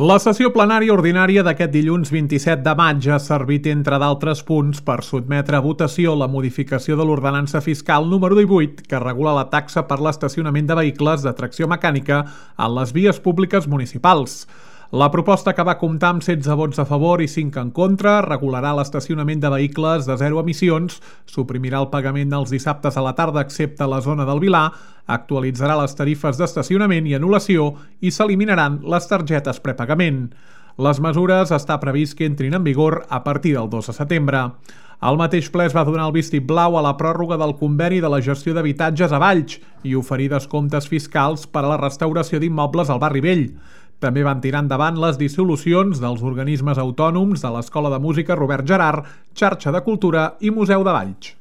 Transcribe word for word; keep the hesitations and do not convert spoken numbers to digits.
La sessió plenària ordinària d'aquest dilluns vint-i-set de maig ha servit, entre d'altres punts, per sotmetre a votació la modificació de l'ordenança fiscal número divuit, que regula la taxa per l'estacionament de vehicles de tracció mecànica en les vies públiques municipals. La proposta, que va comptar amb setze vots a favor i cinc en contra, regularà l'estacionament de vehicles de zero emissions, suprimirà el pagament dels dissabtes a la tarda excepte a la zona del Vilar, actualitzarà les tarifes d'estacionament i anul·lació i s'eliminaran les targetes prepagament. Les mesures està previst que entrin en vigor a partir del dos de setembre. El mateix ple es va donar el vistiplau a la pròrroga del conveni de la gestió d'habitatges a Valls i oferir descomptes fiscals per a la restauració d'immobles al barri vell. També van tirar endavant les dissolucions dels organismes autònoms de l'Escola de Música Robert Gerhard, Xarxa de Cultura i Museu de Valls.